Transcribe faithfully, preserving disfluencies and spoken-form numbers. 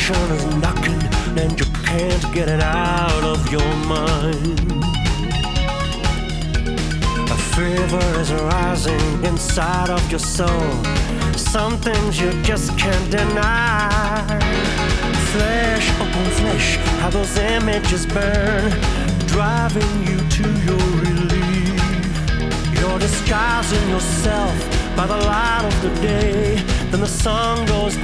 depression is knocking and you can't get it out of your mind. A fever is rising inside of your soul. Some things you just can't deny. Flesh upon flesh, how those images burn, driving you to your relief. You're disguising yourself by the light of the day. Then the sun goes